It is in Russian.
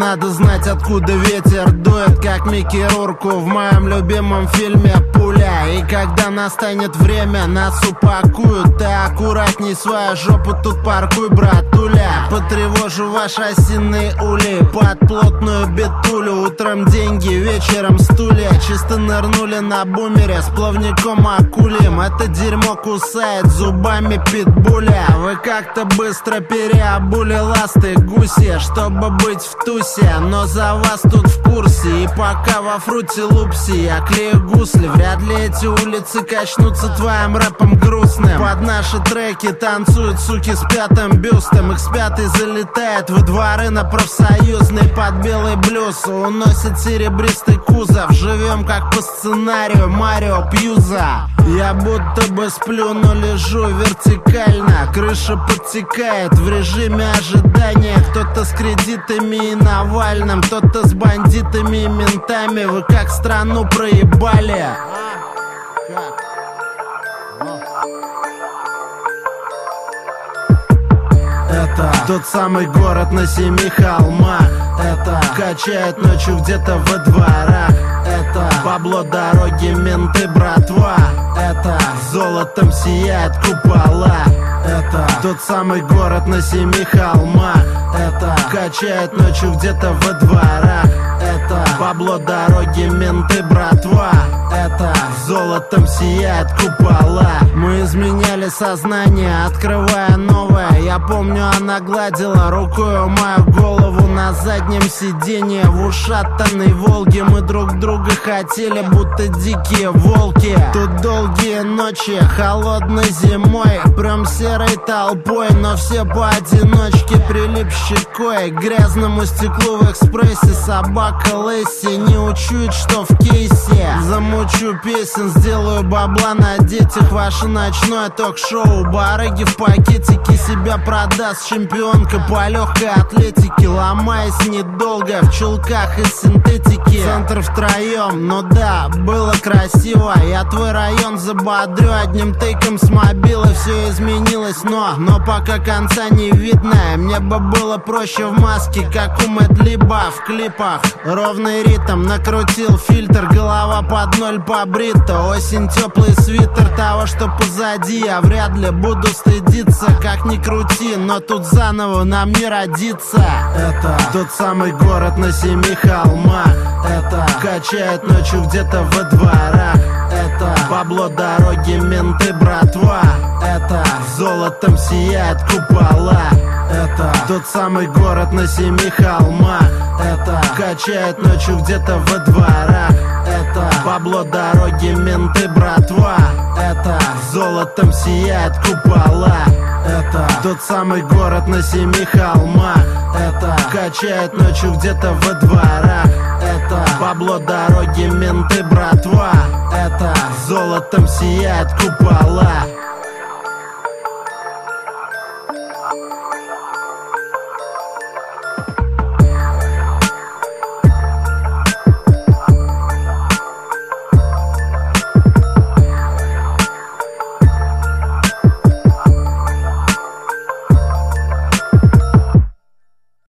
надо знать, откуда ветер дует, как Микки Рурку в моем любимом фильме «Пуля». И когда настанет время, нас упакуют. Ты аккуратней свою жопу тут паркуй, братуля. Потревожу ваши осиные ули под плотную битулю. Утром деньги, вечером стулья. Чисто нырнули на бумере с плавником акулем. Это дерьмо кусает зубами питбуля. Вы как-то быстро переобули ласты гуси, чтобы быть в тусе, но за вас тут в курсе. И пока во фруте лупси я клею гусли, вряд ли эти улицы качнутся твоим рэпом грустным. Под наши треки танцуют суки с пятым бюстом. X5 залетает во дворы на профсоюзный под белый блюз. Уносит серебристый кузов. Живем как по сценарию Марио Пьюза. Я будто бы сплю, но лежу вертикально. Крыша подтекает в режиме ожидания. Кто-то с кредитами и Навальным, кто-то с бандитами и ментами. Вы как страну проебали? Это тот самый город на 7 холмах. Это качает ночью где-то во дворах. Это бабло, дороги, менты, братва. Это золотом сияет купола. Это тот самый город на 7 холмах. Это качает ночью где-то во дворах. Это бабло, дороги, менты, братва. Это золотом сияет купола. Мы изменяли сознание, открывая новое. Я помню, она гладила рукой мою голову на заднем сиденье. В ушатанной Волге мы друг друга хотели, будто дикие волки. Тут долгие ночи, холодной зимой. Прям серой толпой, но все поодиночке. Прилип щекой к грязному стеклу в экспрессе. Собака Лесси не учует, что в кейсе. Замучу песен, сделаю бабла на детях. Ваше ночное ток-шоу, барыги в пакетике. Себя продаст чемпионка по легкой атлетике. Ломаясь недолго в чулках из синтетики. Центр втроем, ну да, было красиво. Я твой район забодрю одним тейком с мобила. Все изменилось, но пока конца не видно. Мне бы было проще в маске, как у Мэдлиба в клипах. Ровный ритм, накрутил фильтр, голова под ноль побрита. Осень, теплый свитер того, что позади. Я вряд ли буду стыдиться, как ни крути, но тут заново нам не родиться. Это тот самый город на 7 холмах. Это качает ночью где-то во дворах. Это бабло, дороги, менты, братва. Это золотом сияет купола. Это тот самый город на 7 холмах. Это качает ночью где-то во дворах. Это бабло, дороги, менты, братва. Это золотом сияет купола. Это тот самый город на 7 холмах. Это качает ночью где-то во дворах. Это бабло, дороги, менты, братва. Это золотом сияет купола.